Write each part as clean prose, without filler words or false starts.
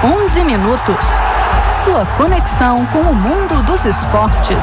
11 minutos. Sua conexão com o mundo dos esportes.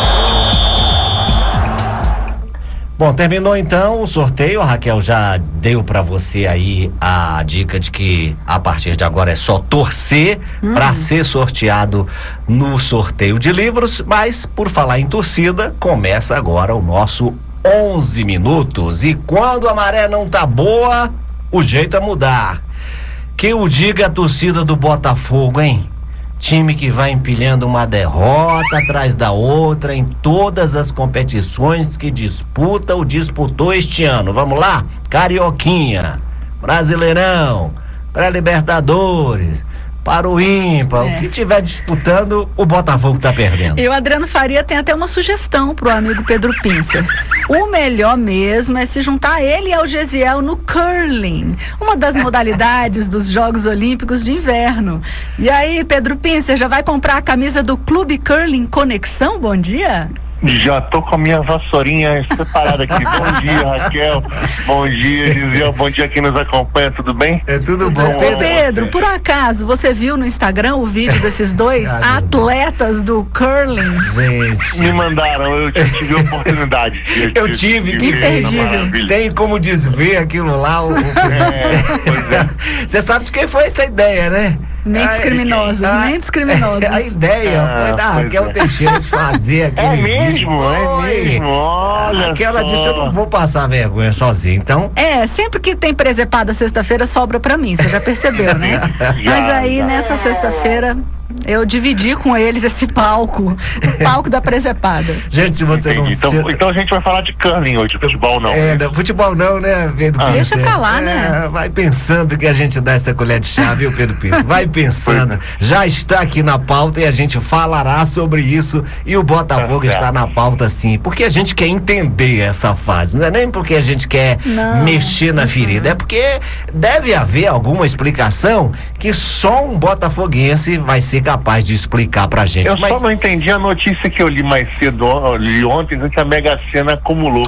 Bom, terminou então o sorteio. A Raquel já deu para você aí a dica de que a partir de agora é só torcer para ser sorteado no sorteio de livros. Mas por falar em torcida, começa agora o nosso 11 minutos. E quando a maré não tá boa, o jeito é mudar. Que o diga a torcida do Botafogo, hein? Time que vai empilhando uma derrota atrás da outra em todas as competições que disputa ou disputou este ano. Vamos lá? Carioquinha, Brasileirão, Pré-Libertadores, para o ímpar, o que tiver disputando, o Botafogo tá perdendo. E o Adriano Faria tem até uma sugestão pro amigo Pedro Pincer. O melhor mesmo é se juntar ele e ao Gesiel no curling, uma das modalidades dos Jogos Olímpicos de Inverno. E aí, Pedro Pincer, já vai comprar a camisa do Clube Curling Conexão? Bom dia. Já tô com a minha vassourinha separada aqui. Bom dia, Raquel. Bom dia, Gesiel. Bom dia quem nos acompanha. Tudo bem? É tudo bom. Pedro, por acaso, você viu no Instagram o vídeo desses dois atletas do curling? Gente. Me mandaram, eu tive a oportunidade. Eu tive. Imperdível. Tem como desver aquilo lá. Pois é. Você sabe de quem foi essa ideia, né? Mentes criminosas. A ideia foi da Raquel Teixeira de fazer aquele vídeo. É mesmo, olha. Aquela disse, eu não vou passar vergonha sozinha, então. Sempre que tem presepada sexta-feira sobra pra mim, você já percebeu, né? Mas aí nessa sexta-feira eu dividi com eles esse palco, o palco da presepada. Gente, se você não... Então a gente vai falar de curling hoje, futebol não. Futebol não, né, Pedro Pincer? Deixa pra lá, né? Vai pensando que a gente dá essa colher de chá, viu, Pedro Pincer? Vai pensando. Já está aqui na pauta e a gente falará sobre isso, e o Botafogo está na pauta sim, porque a gente quer entender essa fase, não é nem porque a gente quer mexer na ferida, é porque deve haver alguma explicação que só um botafoguense vai ser capaz de explicar pra gente. Só não entendi a notícia que eu li mais cedo, li ontem, que a Mega Sena acumulou.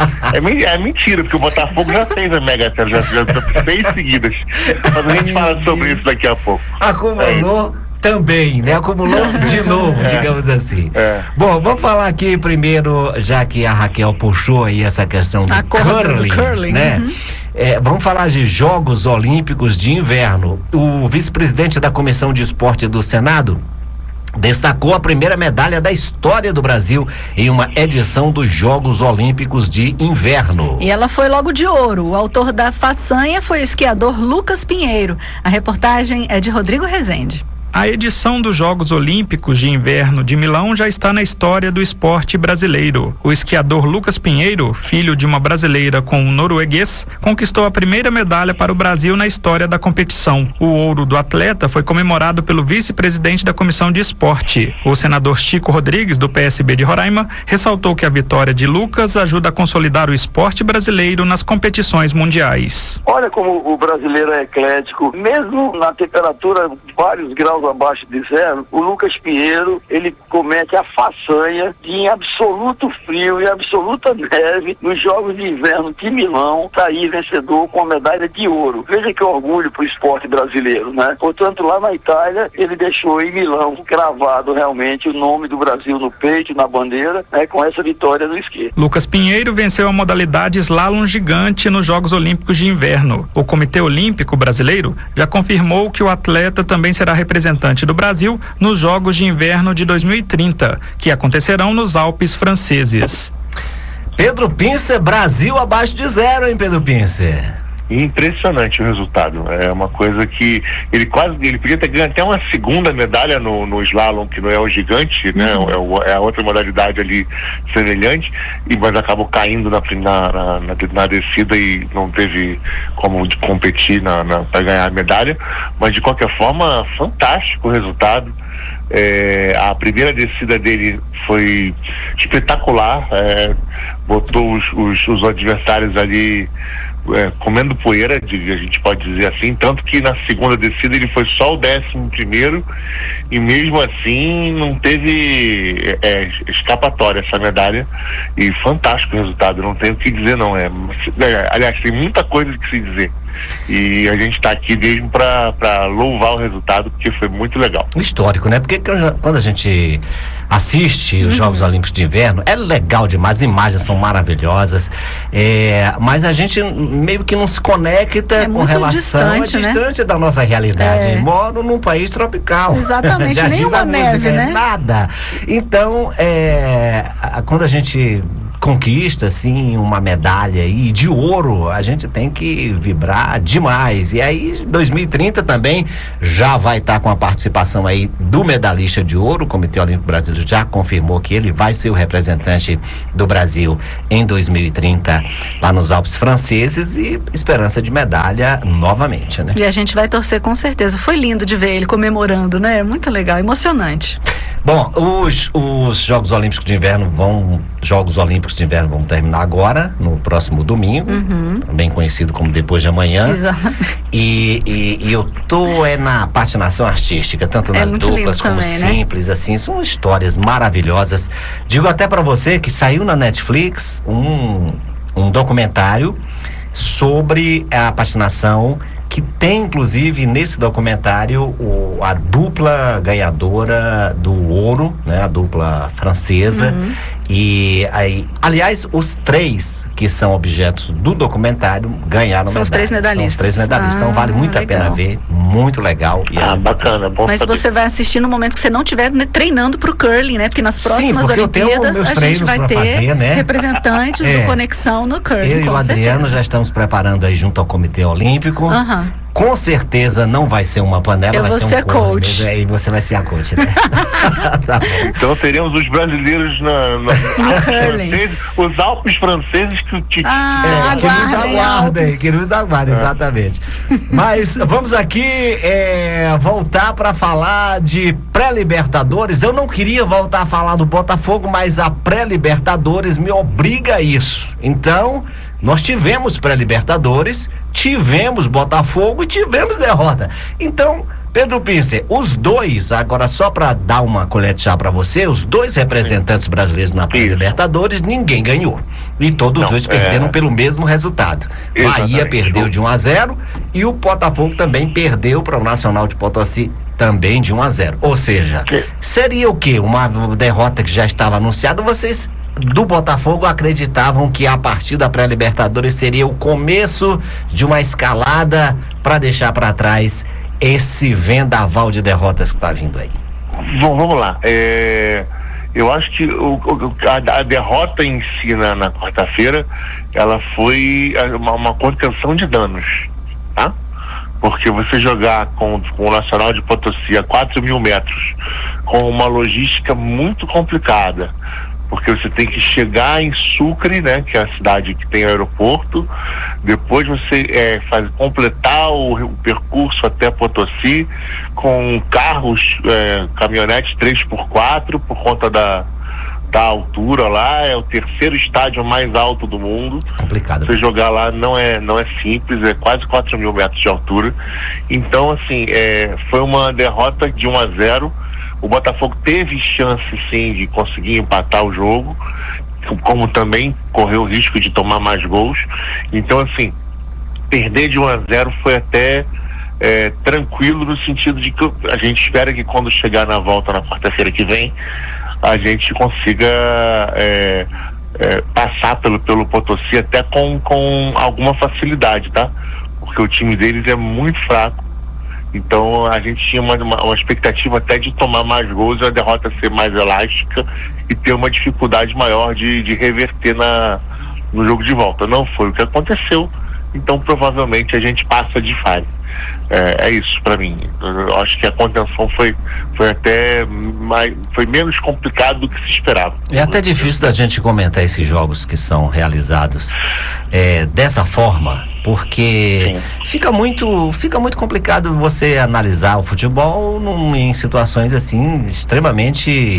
É mentira, porque o Botafogo já fez a Mega Sena, já 6 seguidas. Mas a gente fala sobre isso daqui a pouco. Acumulou também, né? Acumulou de novo, digamos assim. Bom, vamos falar aqui primeiro, já que a Raquel puxou aí essa questão do curling, né? Vamos falar de Jogos Olímpicos de Inverno. O vice-presidente da Comissão de Esporte do Senado destacou a primeira medalha da história do Brasil em uma edição dos Jogos Olímpicos de Inverno. E ela foi logo de ouro. O autor da façanha foi o esquiador Lucas Pinheiro. A reportagem é de Rodrigo Rezende. A edição dos Jogos Olímpicos de Inverno de Milão já está na história do esporte brasileiro. O esquiador Lucas Pinheiro, filho de uma brasileira com um norueguês, conquistou a primeira medalha para o Brasil na história da competição. O ouro do atleta foi comemorado pelo vice-presidente da Comissão de Esporte. O senador Chico Rodrigues, do PSB de Roraima, ressaltou que a vitória de Lucas ajuda a consolidar o esporte brasileiro nas competições mundiais. Olha como o brasileiro é eclético, mesmo na temperatura vários graus abaixo de zero, o Lucas Pinheiro, ele comete a façanha de, em absoluto frio e absoluta neve, nos Jogos de Inverno de Milão, sair vencedor com a medalha de ouro. Veja que orgulho para o esporte brasileiro, né? Portanto, lá na Itália, ele deixou em Milão gravado realmente o nome do Brasil no peito, na bandeira, né, com essa vitória no esqui. Lucas Pinheiro venceu a modalidade slalom gigante nos Jogos Olímpicos de Inverno. O Comitê Olímpico Brasileiro já confirmou que o atleta também será representante do Brasil nos Jogos de Inverno de 2030, que acontecerão nos Alpes franceses. Pedro Pincer, Brasil abaixo de zero, hein, Pedro Pincer? Impressionante o resultado. É uma coisa que ele podia ter ganho até uma segunda medalha no slalom, que não é o gigante, né? É a outra modalidade ali semelhante, mas acabou caindo na descida e não teve como competir para ganhar a medalha. Mas de qualquer forma, fantástico o resultado. A primeira descida dele foi espetacular, botou os adversários ali comendo poeira, a gente pode dizer assim, tanto que na segunda descida ele foi só o 11º e mesmo assim não teve escapatória essa medalha, e fantástico o resultado, não tenho o que dizer não, aliás, tem muita coisa que se dizer. E a gente está aqui mesmo para louvar o resultado, porque foi muito legal. Histórico, né? Porque quando a gente assiste os Jogos Olímpicos de Inverno, é legal demais, as imagens são maravilhosas, mas a gente meio que não se conecta com relação, distante da nossa realidade. Moro num país tropical. Exatamente, nenhuma neve, né? Nada. Então, quando a gente conquista, assim, uma medalha aí de ouro, a gente tem que vibrar demais. E aí, 2030 também já vai estar com a participação aí do medalhista de ouro. O Comitê Olímpico Brasileiro já confirmou que ele vai ser o representante do Brasil em 2030 lá nos Alpes franceses, e esperança de medalha novamente, né? E a gente vai torcer com certeza. Foi lindo de ver ele comemorando, né? Muito legal, emocionante. Bom, os Jogos Olímpicos de Inverno vão terminar agora, no próximo domingo, também conhecido como depois de amanhã. Exatamente. E eu tô na patinação artística, tanto nas duplas como também, simples, né? Assim, são histórias maravilhosas. Digo até para você que saiu na Netflix um documentário sobre a patinação, que tem inclusive nesse documentário a dupla ganhadora do ouro, né, a dupla francesa. E aí, aliás, os 3 que são objetos do documentário ganharam São os 3 medalhistas. São os 3 medalhistas, então vale muito a pena ver, muito legal. Bacana, bom. Mas você vai assistir no momento que você não estiver treinando pro curling, né? Porque nas próximas Olimpíadas a gente vai ter representantes do Conexão no curling. Eu e o Adriano já estamos preparando aí junto ao Comitê Olímpico. Com certeza não vai ser uma panela, vai ser um coach. Aí você vai ser a coach, né? Tá. Então teremos os brasileiros os Alpes franceses que nos aguardem, exatamente. Mas vamos aqui voltar para falar de pré-Libertadores. Eu não queria voltar a falar do Botafogo, mas a pré-Libertadores me obriga a isso. Então, nós tivemos pré-Libertadores, tivemos Botafogo e tivemos derrota. Então, Pedro Pincer, os 2, agora só para dar uma colher de chá para você, os 2 representantes brasileiros na pré-Libertadores, ninguém ganhou. E todos os dois perderam pelo mesmo resultado. Bahia perdeu de 1-0 e o Botafogo também perdeu para o Nacional de Potosí também de 1-0. Ou seja, seria o quê? Uma derrota que já estava anunciada. Vocês do Botafogo acreditavam que a partir da pré-Libertadores seria o começo de uma escalada para deixar para trás esse vendaval de derrotas que está vindo aí? Vamos lá. Eu acho que a derrota em si na quarta-feira, ela foi uma contenção de danos, tá? Porque você jogar com o Nacional de Potosí a 4.000 metros, com uma logística muito complicada, porque você tem que chegar em Sucre, né, que é a cidade que tem aeroporto, depois você completar o percurso até Potosí com carros, caminhonetes 3x4, por conta da altura lá. É o 3º estádio mais alto do mundo. Complicado. Você jogar lá não é simples, é quase 4.000 metros de altura. Então, assim, foi uma derrota de 1-0. O Botafogo teve chance, sim, de conseguir empatar o jogo, como também correu o risco de tomar mais gols. Então, assim, perder de 1-0 foi até tranquilo, no sentido de que a gente espera que quando chegar na volta na quarta-feira que vem, a gente consiga passar pelo Potosí até com alguma facilidade, tá? Porque o time deles é muito fraco. Então a gente tinha uma expectativa até de tomar mais gols e a derrota ser mais elástica e ter uma dificuldade maior de reverter no jogo de volta. Não foi o que aconteceu, então provavelmente a gente passa de fase. É isso para mim. Eu acho que a contenção foi menos complicado do que se esperava. É até difícil da gente comentar esses jogos que são realizados dessa forma, porque fica muito complicado você analisar o futebol em situações assim extremamente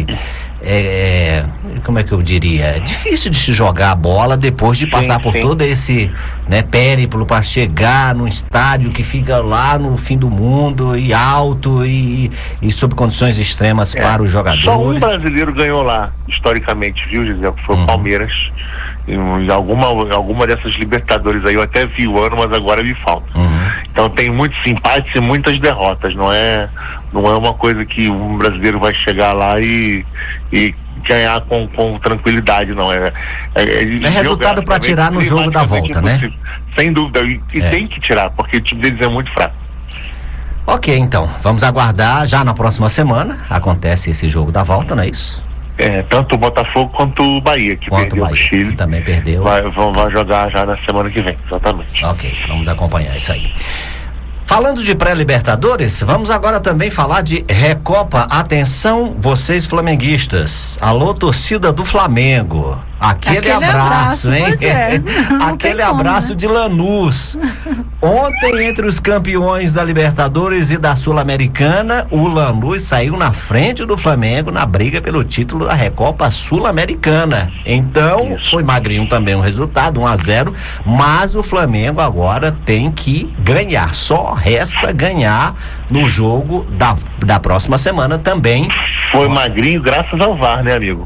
como é que eu diria? É difícil de se jogar a bola depois de passar por todo esse né, périplo para chegar num estádio que fica lá no fim do mundo e alto e sob condições extremas para os jogadores. Só um brasileiro ganhou lá, historicamente, viu, Gisele? Que foi o Palmeiras. Em alguma dessas Libertadores aí, eu até vi o ano, mas agora me falta. Então tem muitos empates e muitas derrotas. Não é uma coisa que um brasileiro vai chegar lá e ganhar com tranquilidade, não. É resultado para tirar no jogo da volta, né? Sem dúvida, e tem que tirar, porque o time deles é muito fraco. Ok, então, vamos aguardar, já na próxima semana acontece esse jogo da volta, não é isso? Tanto o Botafogo quanto o Bahia, que perdeu o Chile. Também perdeu. Vai jogar já na semana que vem, exatamente. Ok, vamos acompanhar isso aí. Falando de pré-Libertadores, vamos agora também falar de Recopa. Atenção, vocês flamenguistas. Alô, torcida do Flamengo. Aquele abraço, hein? Aquele abraço, né? De Lanús. Ontem, entre os campeões da Libertadores e da Sul-Americana, o Lanús saiu na frente do Flamengo na briga pelo título da Recopa Sul-Americana. Então, foi magrinho também o resultado, 1-0, mas o Flamengo agora tem que ganhar. Só resta ganhar no jogo da próxima semana também. Foi magrinho graças ao VAR, né, amigo?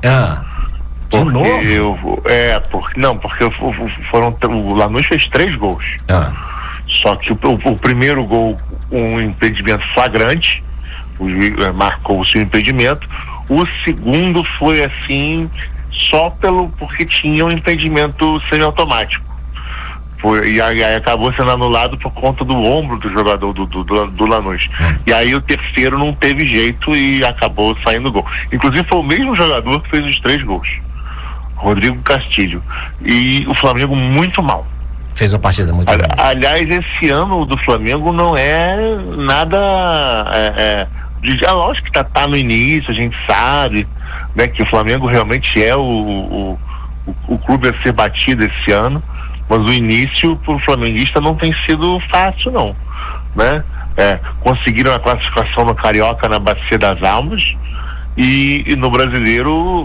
Porque o Lanús fez 3 gols. Só que o primeiro gol, um impedimento flagrante, o juiz marcou o seu impedimento. O segundo foi assim, só porque tinha um impedimento semiautomático. E aí acabou sendo anulado por conta do ombro do jogador do Lanús. E aí o terceiro não teve jeito e acabou saindo gol. Inclusive foi o mesmo jogador que fez os 3 gols, Rodrigo Castilho. E o Flamengo muito mal. Fez uma partida muito mal. Aliás, esse ano do Flamengo não é nada... lógico que tá no início, a gente sabe, né, que o Flamengo realmente é o clube a ser batido esse ano. Mas o início pro flamenguista não tem sido fácil, não, né? Conseguiram a classificação no Carioca na Bacia das Almas e no Brasileiro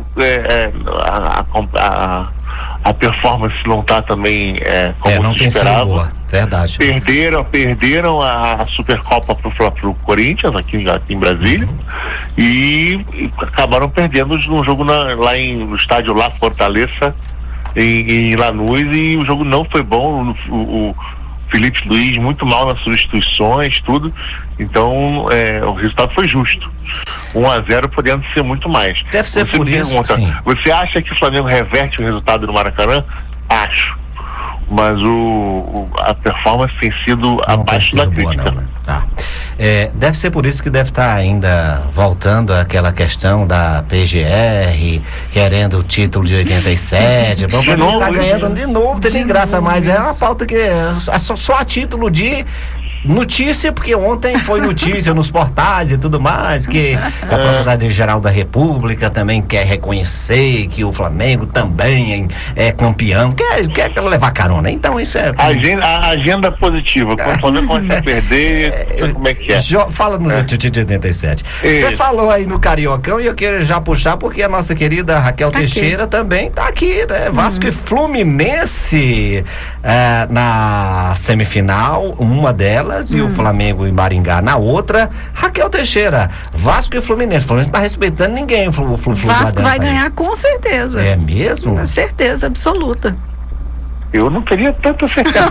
a performance não está também como não se esperava. Tem sido boa. Verdade. Perderam a Supercopa pro Corinthians aqui em Brasília e acabaram perdendo no jogo no estádio La Fortaleza, em Lanús, e o jogo não foi bom. O Felipe Luiz muito mal nas substituições, tudo. Então o resultado foi justo. 1-0 podendo ser muito mais. Deve ser por isso. Sim. Você acha que o Flamengo reverte o resultado no Maracanã? Acho. Mas a performance tem sido abaixo da crítica. Não, né? Deve ser por isso que deve estar ainda voltando aquela questão da PGR, querendo o título de 87. Vamos estar ganhando de novo, tem graça mais. É uma pauta que só a título de notícia, porque ontem foi notícia nos portais e tudo mais, que a Procuradoria-Geral da República também quer reconhecer que o Flamengo também é campeão, quer levar carona. Então isso é... A agenda positiva, quando o Flamengo começa a perder, como é que é? Fala no título de 87. Você falou aí no Cariocão e eu quero já puxar, porque a nossa querida Raquel Teixeira também tá aqui, né? Vasco e Fluminense na semifinal, uma delas, e o Flamengo e Maringá na outra. Raquel Teixeira, Vasco e Fluminense. O Fluminense não tá respeitando ninguém. O Vasco vai ganhar com certeza. É mesmo? Certeza absoluta. Eu não teria tanta certeza.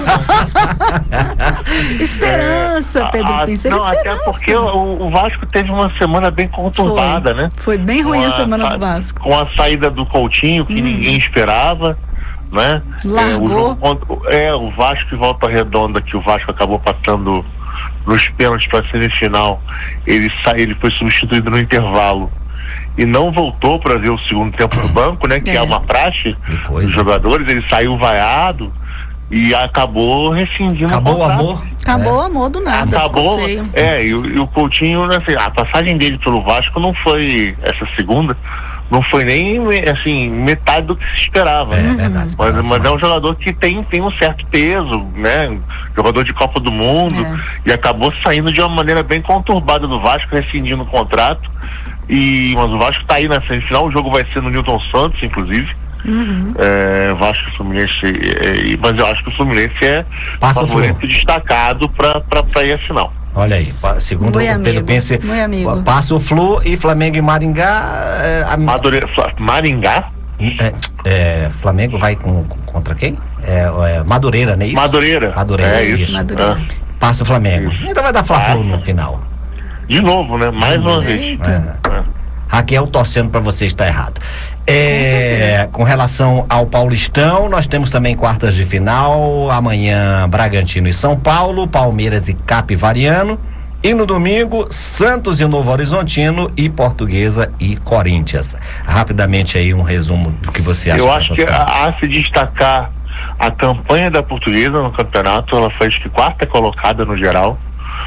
Esperança, Pedro Pincer. Não, até porque o Vasco teve uma semana bem conturbada, né? Foi bem ruim a semana do Vasco. Com a saída do Coutinho, que ninguém esperava, né? Largou. O Vasco e Volta Redonda, que o Vasco acabou passando nos pênaltis para a semifinal, ele foi substituído no intervalo e não voltou para ver o segundo tempo no banco, né? Que é uma praxe dos jogadores. Ele saiu vaiado e acabou rescindindo o contrato. Acabou o amor do nada. Acabou. E o Coutinho, né, assim, a passagem dele pelo Vasco não foi essa segunda. Não foi nem, assim, metade do que se esperava. Verdade, mas é um jogador que tem um certo peso, né? Jogador de Copa do Mundo, e acabou saindo de uma maneira bem conturbada do Vasco, rescindindo o contrato. Mas o Vasco tá aí na semifinal. O jogo vai ser no Newton Santos, inclusive. Vasco e Fluminense, mas eu acho que o Fluminense é Passa o favorito destacado para ir à final. Olha aí, segundo o Pedro Pincer, passa o Flu e Flamengo e Maringá. Maringá? Flamengo vai contra quem? Madureira, não é isso? Madureira. É isso. Madureira. Passa o Flamengo. Isso. Então vai dar Fla-Flu no final. De novo, né? Mais uma vez. Raquel torcendo para você estar errado. Com relação ao Paulistão, nós temos também quartas de final. Amanhã, Bragantino e São Paulo, Palmeiras e Capivariano. E no domingo, Santos e Novo Horizontino e Portuguesa e Corinthians. Rapidamente aí um resumo do que você acha. Eu acho que há se destacar a campanha da Portuguesa no campeonato. Ela foi, acho que, quarta colocada no geral.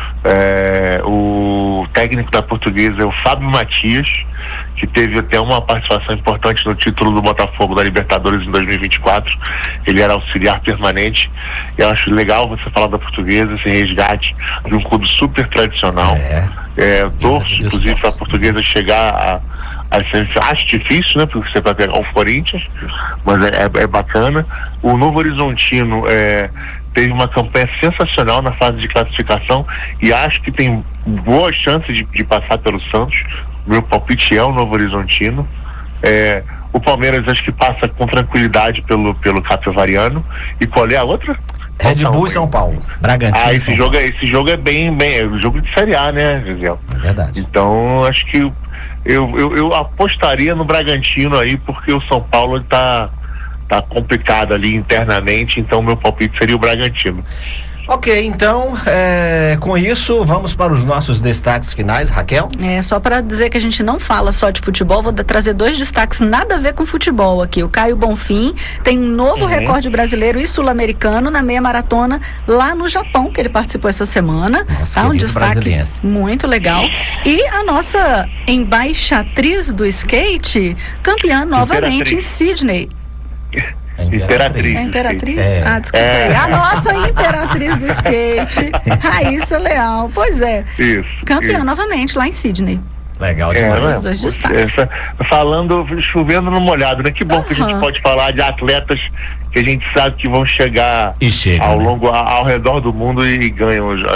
O técnico da Portuguesa é o Fábio Matias, que teve até uma participação importante no título do Botafogo da Libertadores em 2024. Ele era auxiliar permanente. Eu acho legal você falar da Portuguesa, esse resgate de um clube super tradicional. Eu torço, inclusive, para a Portuguesa chegar a ser, acho difícil, né? Porque você vai pegar o Corinthians, mas é bacana. O Novo Horizontino teve uma campanha sensacional na fase de classificação e acho que tem boas chances de passar pelo Santos. Meu palpite é o Novo Horizontino. O Palmeiras acho que passa com tranquilidade pelo Capivariano. E qual é a outra? Red Bull e São Paulo. Bragantino. Esse jogo é bem jogo de Série A, né, Gisele? É verdade. Então acho que eu apostaria no Bragantino aí, porque o São Paulo tá complicado ali internamente, então meu palpite seria o Bragantino. Ok, então, com isso, vamos para os nossos destaques finais, Raquel? Só para dizer que a gente não fala só de futebol, vou trazer 2 destaques nada a ver com futebol aqui. O Caio Bonfim tem um novo recorde brasileiro e sul-americano na meia maratona lá no Japão, que ele participou essa semana. Nossa, um destaque muito legal. E a nossa embaixatriz do skate, campeã novamente em Sydney. Imperatriz. Imperatriz? Desculpa aí. A nossa imperatriz do skate, Raíssa Leal. Pois é. Isso. Campeã novamente lá em Sydney. Legal demais. Os 2 destaques. Chovendo no molhado, né? Que bom que a gente pode falar de atletas que a gente sabe que vão chegar ao redor do mundo e ganham os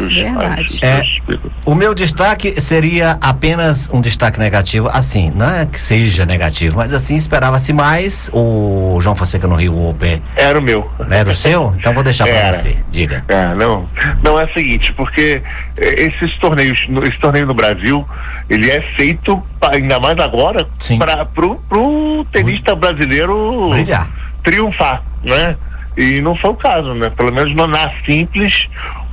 o meu destaque seria apenas um destaque negativo, assim, não é que seja negativo, mas assim, esperava-se mais. O João Fonseca no Rio Open era o meu. Era o seu? Então vou deixar para você, diga. Não é o seguinte, porque esse torneio no Brasil, ele é feito, ainda mais agora, pro tenista brasileiro brilhar, triunfar, né? E não foi o caso, né? Pelo menos na simples,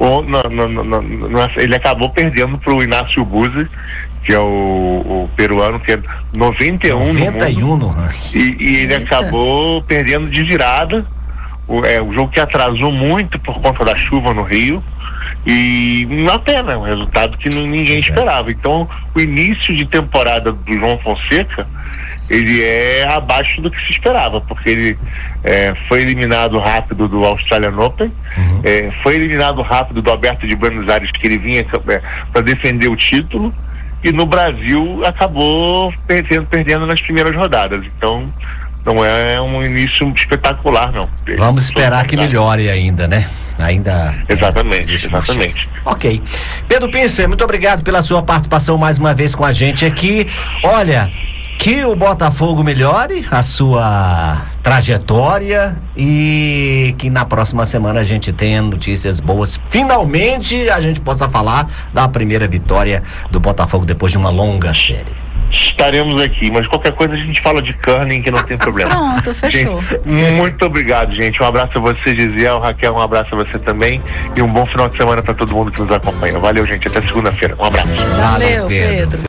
ele acabou perdendo pro Inácio Buzzi, que é o peruano, que é 91 no mundo, e ele acabou perdendo de virada. O jogo que atrasou muito por conta da chuva no Rio, e uma pena, um resultado que ninguém esperava. Então, o início de temporada do João Fonseca, ele é abaixo do que se esperava, porque ele foi eliminado rápido do Australian Open, foi eliminado rápido do Aberto de Buenos Aires, que ele vinha para defender o título, e no Brasil acabou perdendo nas primeiras rodadas. Então, não é um início espetacular, não. Vamos esperar que melhore ainda, né? Exatamente. Ok. Pedro Pincer, muito obrigado pela sua participação mais uma vez com a gente aqui. Olha, que o Botafogo melhore a sua trajetória e que na próxima semana a gente tenha notícias boas. Finalmente a gente possa falar da primeira vitória do Botafogo depois de uma longa série. Estaremos aqui, mas qualquer coisa a gente fala de curling, que não tem problema. Pronto, fechou. Gente, muito obrigado, gente. Um abraço a você, Gisele, Raquel, um abraço a você também e um bom final de semana para todo mundo que nos acompanha. Valeu, gente. Até segunda-feira. Um abraço. Valeu, Pedro.